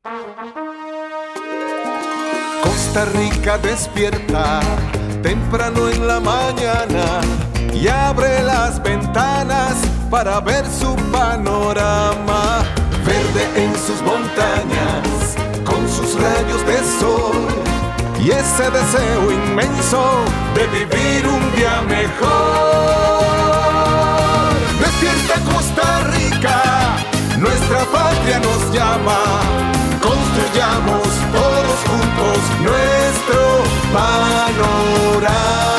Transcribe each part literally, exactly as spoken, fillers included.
Costa Rica despierta temprano en la mañana y abre las ventanas para ver su panorama. Verde en sus montañas, con sus rayos de sol y ese deseo inmenso de vivir un día mejor. Despierta Costa Rica, nuestra patria nos llama. Construyamos todos juntos nuestro panorama.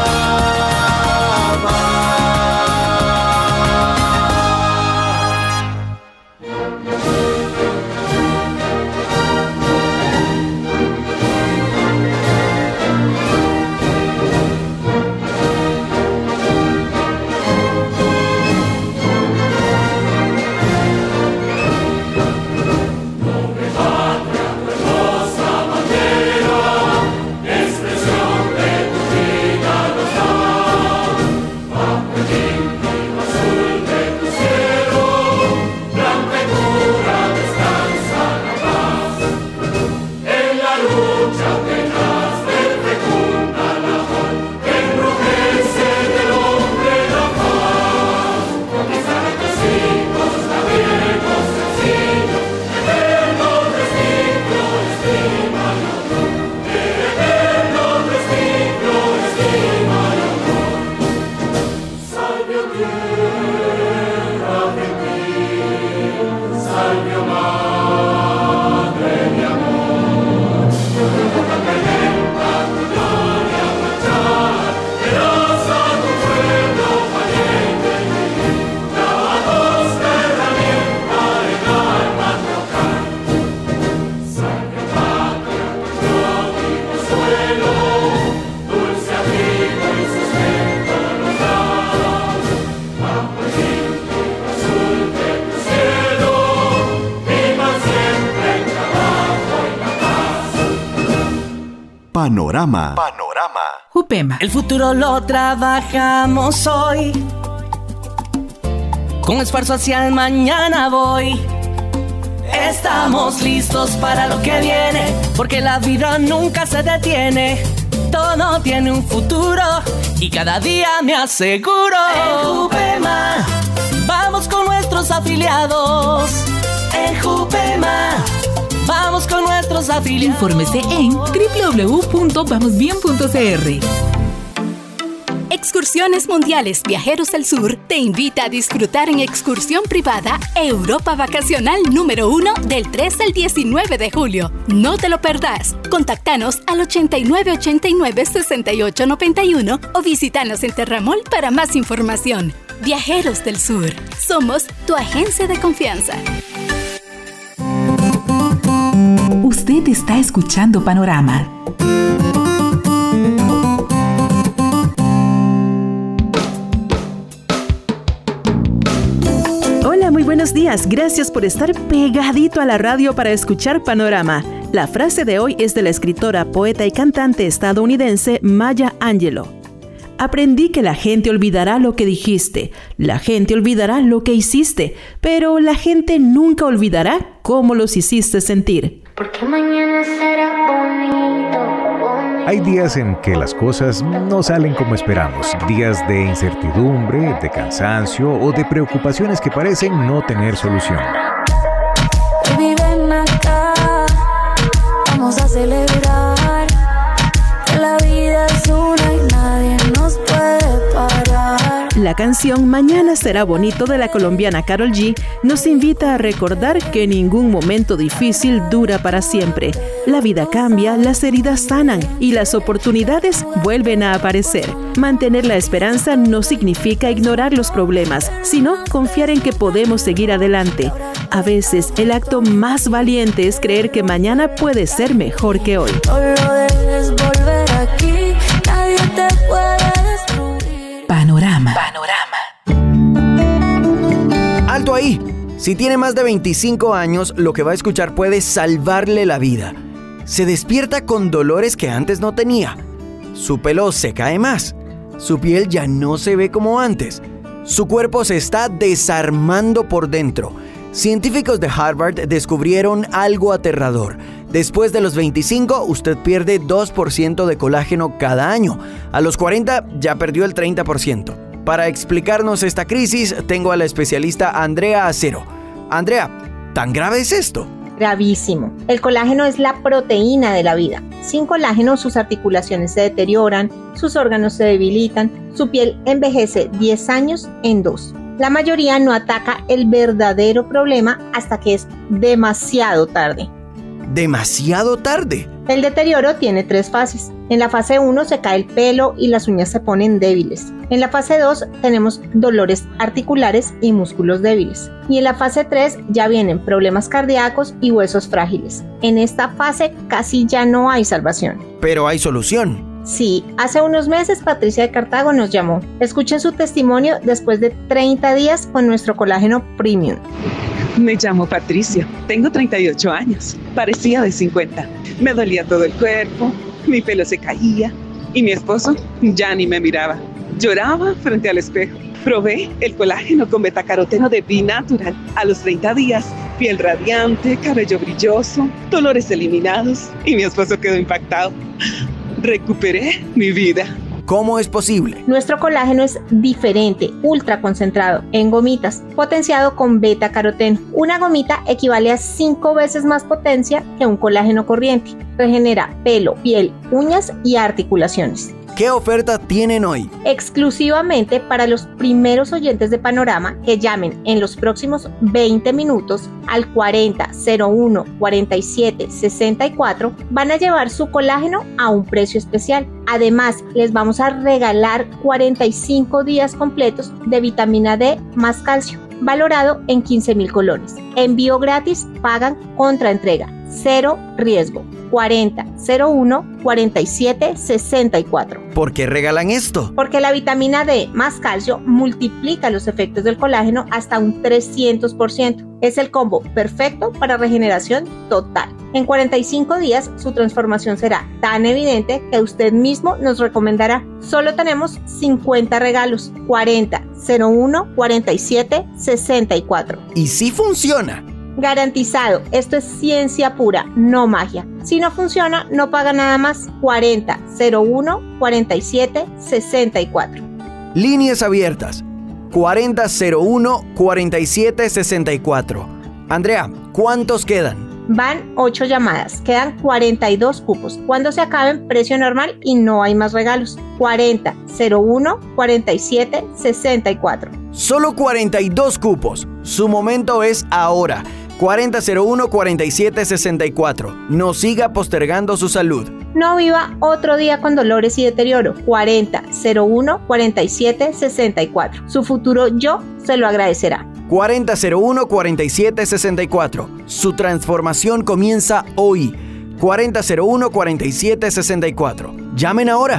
Panorama. Panorama. Jupema. El futuro lo trabajamos hoy. Con esfuerzo hacia el mañana voy. Estamos listos para lo que viene, porque la vida nunca se detiene. Todo tiene un futuro y cada día me aseguro. En Jupema vamos con nuestros afiliados. En Jupema vamos con nuestros afiliados. Infórmese en doble u doble u doble u punto vamos bien punto c r. Excursiones Mundiales Viajeros del Sur te invita a disfrutar en excursión privada Europa Vacacional número uno del tres al diecinueve de julio. No te lo perdás. Contáctanos al ochenta y nueve ochenta y nueve sesenta y ocho noventa y uno o visítanos en Terramol para más información. Viajeros del Sur. Somos tu agencia de confianza. Usted está escuchando Panorama. Hola, muy buenos días. Gracias por estar pegadito a la radio para escuchar Panorama. La frase de hoy es de la escritora, poeta y cantante estadounidense Maya Angelou. Aprendí que la gente olvidará lo que dijiste, la gente olvidará lo que hiciste, pero la gente nunca olvidará cómo los hiciste sentir. Porque mañana será bonito, bonito. Hay días en que las cosas no salen como esperamos, días de incertidumbre, de cansancio o de preocupaciones que parecen no tener solución. Ven acá, vamos a celebrar que la vida es una y nadie nos puede parar. La canción Mañana será bonito de la colombiana Karol G nos invita a recordar que ningún momento difícil dura para siempre. La vida cambia, las heridas sanan y las oportunidades vuelven a aparecer. Mantener la esperanza no significa ignorar los problemas, sino confiar en que podemos seguir adelante. A veces el acto más valiente es creer que mañana puede ser mejor que hoy. No lo dejes volver aquí, nadie te puede destruir. Panorama. Panorama. Alto ahí. Si tiene más de veinticinco años, lo que va a escuchar puede salvarle la vida. Se despierta con dolores que antes no tenía. Su pelo se cae más. Su piel ya no se ve como antes. Su cuerpo se está desarmando por dentro. Científicos de Harvard descubrieron algo aterrador. Después de los veinticinco, usted pierde dos por ciento de colágeno cada año. A los cuarenta ya perdió el treinta por ciento. Para explicarnos esta crisis, tengo a la especialista Andrea Acero. Andrea, ¿tan grave es esto? Gravísimo. El colágeno es la proteína de la vida. Sin colágeno, sus articulaciones se deterioran, sus órganos se debilitan, su piel envejece diez años en dos. La mayoría no ataca el verdadero problema hasta que es demasiado tarde. ¿Demasiado tarde? El deterioro tiene tres fases. En la fase uno se cae el pelo y las uñas se ponen débiles. En la fase dos tenemos dolores articulares y músculos débiles. Y en la fase tres ya vienen problemas cardíacos y huesos frágiles. En esta fase casi ya no hay salvación. Pero hay solución. Sí, hace unos meses Patricia de Cartago nos llamó. Escuchen su testimonio después de treinta días con nuestro colágeno premium. Me llamo Patricia, tengo treinta y ocho años, parecía de cincuenta. Me dolía todo el cuerpo, mi pelo se caía y mi esposo ya ni me miraba. Lloraba frente al espejo. Probé el colágeno con betacaroteno de B-Natural. A los treinta días, piel radiante, cabello brilloso, dolores eliminados y mi esposo quedó impactado. Recuperé mi vida. ¿Cómo es posible? Nuestro colágeno es diferente, ultra concentrado, en gomitas, potenciado con beta-caroteno. Una gomita equivale a cinco veces más potencia que un colágeno corriente. Regenera pelo, piel, uñas y articulaciones. ¿Qué oferta tienen hoy? Exclusivamente para los primeros oyentes de Panorama que llamen en los próximos veinte minutos al cuarenta cero uno cuarenta y siete sesenta y cuatro, van a llevar su colágeno a un precio especial. Además, les vamos a regalar cuarenta y cinco días completos de vitamina D más calcio, valorado en quince mil colones. Envío gratis, pagan contra entrega. Cero riesgo. cuarenta cero uno cuarenta y siete sesenta y cuatro. ¿Por qué regalan esto? Porque la vitamina D más calcio multiplica los efectos del colágeno hasta un trescientos por ciento. Es el combo perfecto para regeneración total. En cuarenta y cinco días su transformación será tan evidente que usted mismo nos recomendará. Solo tenemos cincuenta regalos. cuarenta cero uno cuarenta y siete sesenta y cuatro. ¿Y si funciona? Garantizado, esto es ciencia pura, no magia. Si no funciona, no paga nada más. cuarenta cero uno cuarenta y siete sesenta y cuatro. Líneas abiertas. cuarenta cero uno cuarenta y siete sesenta y cuatro. Andrea, ¿cuántos quedan? Van ocho llamadas, quedan cuarenta y dos cupos. Cuando se acaben, precio normal y no hay más regalos. cuarenta cero uno cuarenta y siete sesenta y cuatro. Solo cuarenta y dos cupos. Su momento es ahora. cuarenta cero uno cuarenta y siete sesenta y cuatro. No siga postergando su salud. No viva otro día con dolores y deterioro. cuarenta cero uno cuarenta y siete sesenta y cuatro. Su futuro yo se lo agradecerá. cuarenta cero uno cuarenta y siete sesenta y cuatro. Su transformación comienza hoy. cuarenta cero uno cuarenta y siete sesenta y cuatro. Llamen ahora.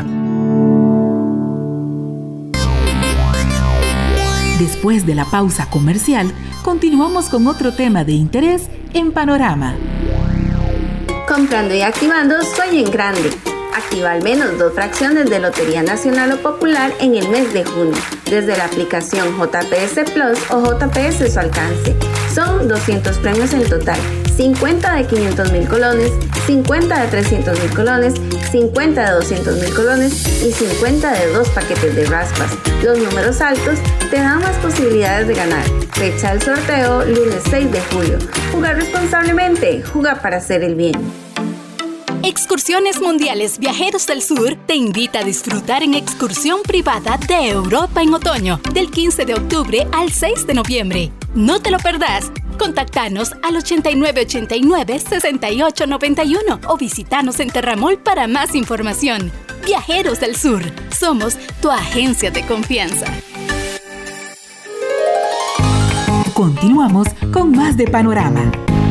Después de la pausa comercial, continuamos con otro tema de interés en Panorama. Comprando y activando, sueña en grande. Activa al menos dos fracciones de Lotería Nacional o Popular en el mes de junio, desde la aplicación J P S Plus o J P S Su Alcance. Son doscientos premios en total, cincuenta de quinientos mil colones, cincuenta de trescientos mil colones, cincuenta de doscientos mil colones y cincuenta de dos paquetes de raspas. Los números altos te dan más posibilidades de ganar. Fecha del sorteo, lunes seis de julio. Jugar responsablemente, jugar para hacer el bien. Excursiones Mundiales Viajeros del Sur te invita a disfrutar en excursión privada de Europa en otoño, del quince de octubre al seis de noviembre. No te lo perdás. Contactanos al ochenta y nueve ochenta y nueve sesenta y ocho noventa y uno o visitanos en Terramol para más información. Viajeros del Sur, somos tu agencia de confianza. Continuamos con más de Panorama.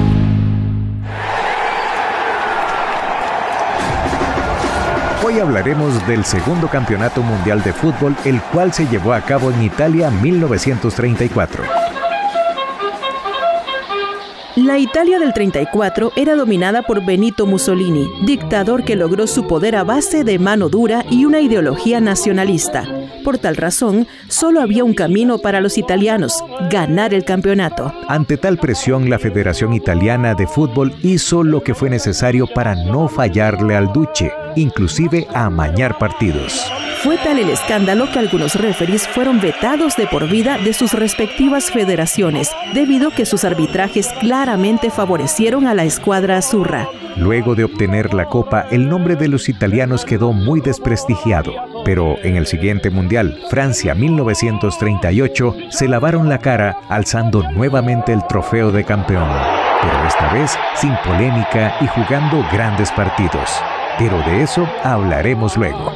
Hoy hablaremos del segundo campeonato mundial de fútbol, el cual se llevó a cabo en Italia en mil novecientos treinta y cuatro. La Italia del treinta y cuatro era dominada por Benito Mussolini, dictador que logró su poder a base de mano dura y una ideología nacionalista. Por tal razón, solo había un camino para los italianos: ganar el campeonato. Ante tal presión, la Federación Italiana de Fútbol hizo lo que fue necesario para no fallarle al Duce, inclusive a amañar partidos. Fue tal el escándalo que algunos referees fueron vetados de por vida de sus respectivas federaciones, debido a que sus arbitrajes claramente favorecieron a la escuadra azzurra. Luego de obtener la copa, el nombre de los italianos quedó muy desprestigiado. Pero en el siguiente Mundial, Francia mil novecientos treinta y ocho, se lavaron la cara alzando nuevamente el trofeo de campeón. Pero esta vez sin polémica y jugando grandes partidos. Pero de eso hablaremos luego.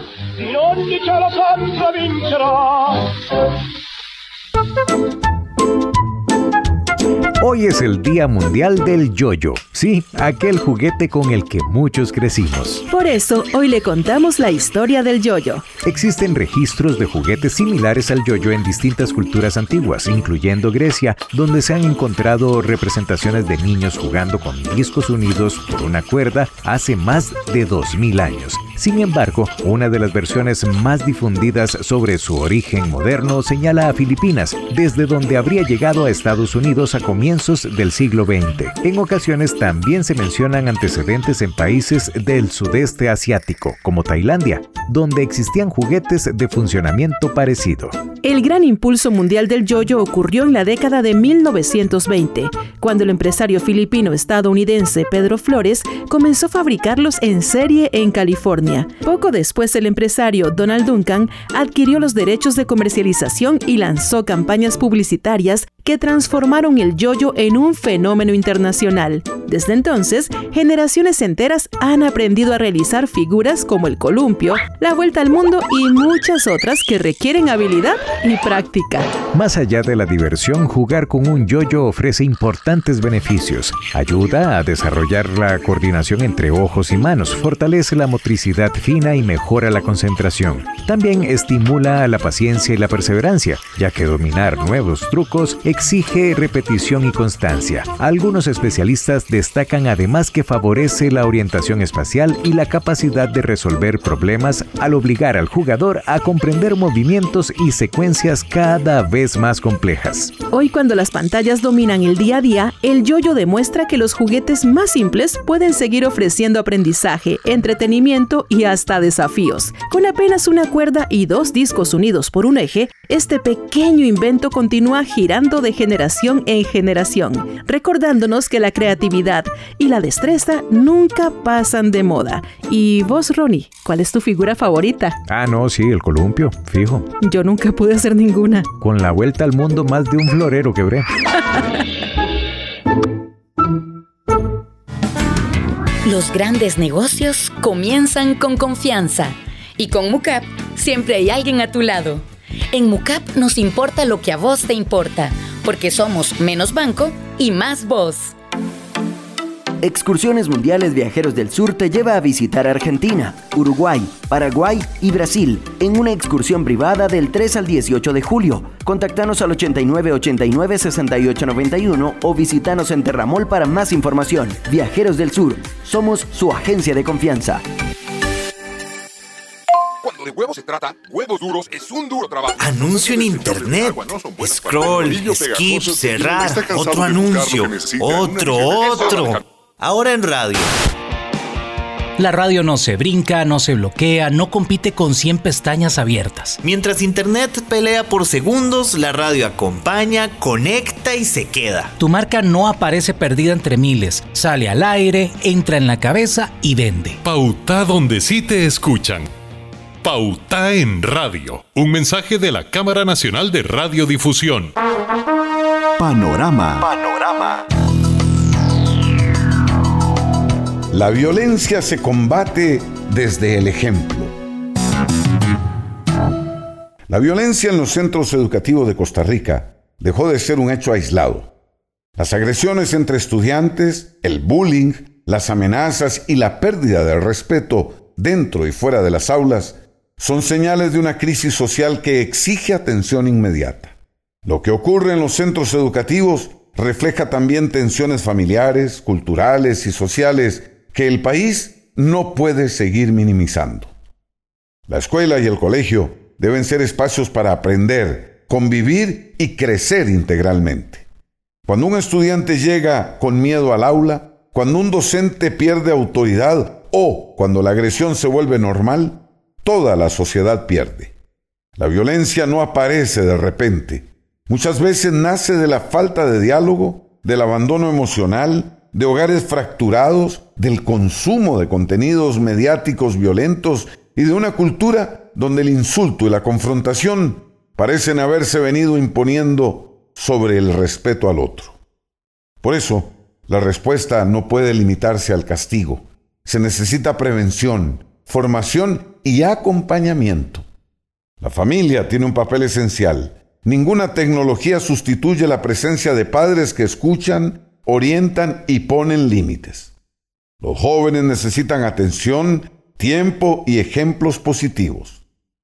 Hoy es el Día Mundial del Yo-Yo. Sí, aquel juguete con el que muchos crecimos. Por eso, hoy le contamos la historia del yo-yo. Existen registros de juguetes similares al yo-yo en distintas culturas antiguas, incluyendo Grecia, donde se han encontrado representaciones de niños jugando con discos unidos por una cuerda hace más de dos mil años. Sin embargo, una de las versiones más difundidas sobre su origen moderno señala a Filipinas, desde donde habría llegado a Estados Unidos a comienzos del siglo veinte. En ocasiones también se mencionan antecedentes en países del sudeste asiático, como Tailandia, donde existían juguetes de funcionamiento parecido. El gran impulso mundial del yo-yo ocurrió en la década de mil novecientos veinte, cuando el empresario filipino-estadounidense Pedro Flores comenzó a fabricarlos en serie en California. Poco después, el empresario Donald Duncan adquirió los derechos de comercialización y lanzó campañas publicitarias que transformaron el yo-yo en un fenómeno internacional. Desde entonces, generaciones enteras han aprendido a realizar figuras como el columpio, la vuelta al mundo y muchas otras que requieren habilidad y práctica. Más allá de la diversión, jugar con un yo-yo ofrece importantes beneficios. Ayuda a desarrollar la coordinación entre ojos y manos, fortalece la motricidad fina y mejora la concentración. También estimula la paciencia y la perseverancia, ya que dominar nuevos trucos exige repetición y constancia. Algunos especialistas destacan además que favorece la orientación espacial y la capacidad de resolver problemas al obligar al jugador a comprender movimientos y secuencias cada vez más complejas. Hoy, cuando las pantallas dominan el día a día, el yo-yo demuestra que los juguetes más simples pueden seguir ofreciendo aprendizaje, entretenimiento y hasta desafíos. Con apenas una cuerda y dos discos unidos por un eje, este pequeño invento continúa girando de generación en generación, recordándonos que la creatividad y la destreza nunca pasan de moda. ¿Y vos, Ronnie, cuál es tu figura favorita? Ah, no, sí, el columpio, fijo. Yo nunca pude hacer ninguna. Con la vuelta al mundo, más de un florero quebré. Los grandes negocios comienzan con confianza. Y con Mucap siempre hay alguien a tu lado. En Mucap nos importa lo que a vos te importa, porque somos menos banco y más vos. Excursiones Mundiales Viajeros del Sur te lleva a visitar Argentina, Uruguay, Paraguay y Brasil en una excursión privada del tres al dieciocho de julio. Contactanos al ochenta y nueve ochenta y nueve sesenta y ocho noventa y uno o visítanos en Terramol para más información. Viajeros del Sur, somos su agencia de confianza. Cuando de huevos se trata, Huevos Duros es un duro trabajo. Anuncio en internet. Scroll, skip, cerrar. Otro anuncio. Otro, otro. Ahora en radio. La radio no se brinca, no se bloquea, no compite con cien pestañas abiertas. Mientras internet pelea por segundos, la radio acompaña, conecta y se queda. Tu marca no aparece perdida entre miles. Sale al aire, entra en la cabeza y vende. Pauta donde sí te escuchan. Pauta en radio. Un mensaje de la Cámara Nacional de Radiodifusión. Panorama. Panorama. La violencia se combate desde el ejemplo. La violencia en los centros educativos de Costa Rica dejó de ser un hecho aislado. Las agresiones entre estudiantes, el bullying, las amenazas y la pérdida del respeto dentro y fuera de las aulas son señales de una crisis social que exige atención inmediata. Lo que ocurre en los centros educativos refleja también tensiones familiares, culturales y sociales que el país no puede seguir minimizando. La escuela y el colegio deben ser espacios para aprender, convivir y crecer integralmente. Cuando un estudiante llega con miedo al aula, cuando un docente pierde autoridad o cuando la agresión se vuelve normal, toda la sociedad pierde. La violencia no aparece de repente. Muchas veces nace de la falta de diálogo, del abandono emocional, de hogares fracturados, del consumo de contenidos mediáticos violentos y de una cultura donde el insulto y la confrontación parecen haberse venido imponiendo sobre el respeto al otro. Por eso, la respuesta no puede limitarse al castigo. Se necesita prevención, formación y acompañamiento. La familia tiene un papel esencial. Ninguna tecnología sustituye la presencia de padres que escuchan, orientan y ponen límites. Los jóvenes necesitan atención, tiempo y ejemplos positivos.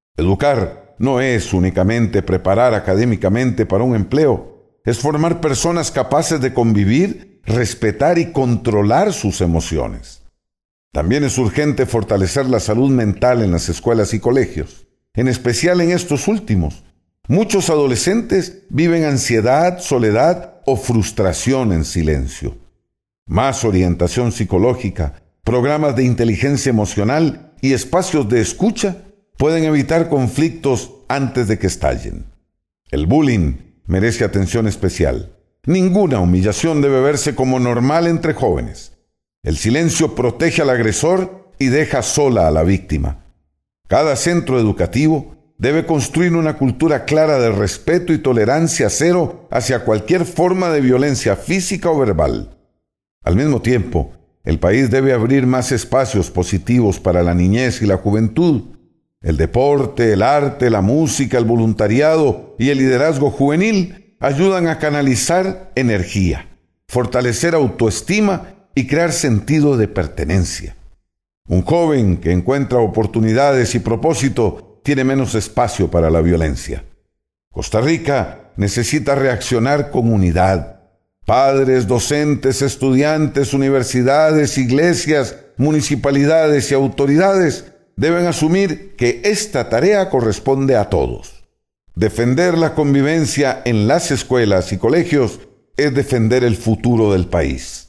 Educar no es únicamente preparar académicamente para un empleo, es formar personas capaces de convivir, respetar y controlar sus emociones. También es urgente fortalecer la salud mental en las escuelas y colegios, en especial en estos últimos. Muchos adolescentes viven ansiedad, soledad o frustración en silencio. Más orientación psicológica, programas de inteligencia emocional y espacios de escucha pueden evitar conflictos antes de que estallen. El bullying merece atención especial. Ninguna humillación debe verse como normal entre jóvenes. El silencio protege al agresor y deja sola a la víctima. Cada centro educativo debe construir una cultura clara de respeto y tolerancia cero hacia cualquier forma de violencia física o verbal. Al mismo tiempo, el país debe abrir más espacios positivos para la niñez y la juventud. El deporte, el arte, la música, el voluntariado y el liderazgo juvenil ayudan a canalizar energía, fortalecer autoestima y crear sentido de pertenencia. Un joven que encuentra oportunidades y propósito tiene menos espacio para la violencia. Costa Rica necesita reaccionar con unidad. Padres, docentes, estudiantes, universidades, iglesias, municipalidades y autoridades deben asumir que esta tarea corresponde a todos. Defender la convivencia en las escuelas y colegios es defender el futuro del país.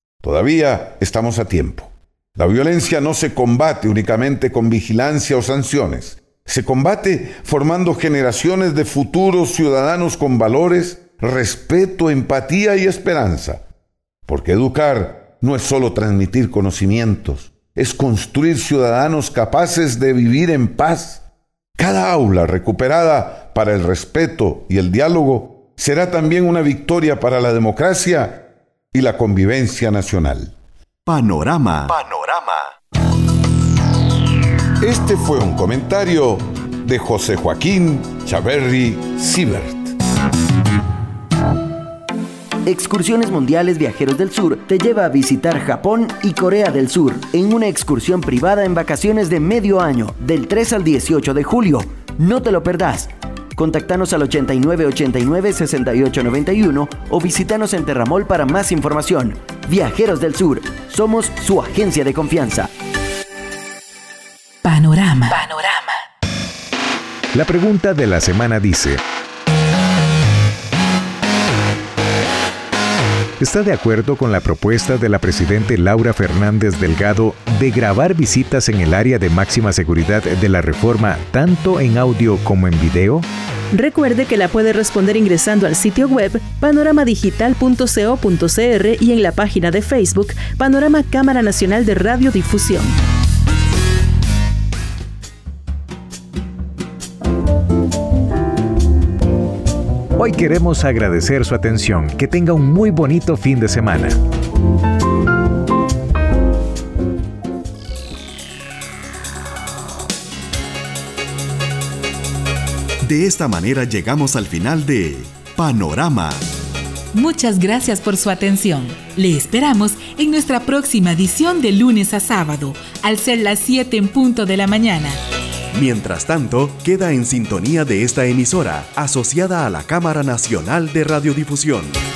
Todavía estamos a tiempo. La violencia no se combate únicamente con vigilancia o sanciones. Se combate formando generaciones de futuros ciudadanos con valores, respeto, empatía y esperanza. Porque educar no es solo transmitir conocimientos, es construir ciudadanos capaces de vivir en paz. Cada aula recuperada para el respeto y el diálogo será también una victoria para la democracia y la convivencia nacional. Panorama. Panorama. Este fue un comentario de José Joaquín Chaverri Siebert. Excursiones Mundiales Viajeros del Sur te lleva a visitar Japón y Corea del Sur en una excursión privada en vacaciones de medio año, del tres al dieciocho de julio. No te lo perdás. Contactanos al ochenta y nueve ochenta y nueve sesenta y ocho noventa y uno o visítanos en Terramol para más información. Viajeros del Sur, somos su agencia de confianza. Panorama. Panorama. La pregunta de la semana dice: ¿está de acuerdo con la propuesta de la presidenta Laura Fernández Delgado de grabar visitas en el área de máxima seguridad de la reforma, tanto en audio como en video? Recuerde que la puede responder ingresando al sitio web panorama digital punto co punto cr y en la página de Facebook Panorama Cámara Nacional de Radiodifusión. Hoy queremos agradecer su atención. Que tenga un muy bonito fin de semana. De esta manera llegamos al final de Panorama. Muchas gracias por su atención. Le esperamos en nuestra próxima edición de lunes a sábado, al ser las siete en punto de la mañana. Mientras tanto, queda en sintonía de esta emisora, asociada a la Cámara Nacional de Radiodifusión.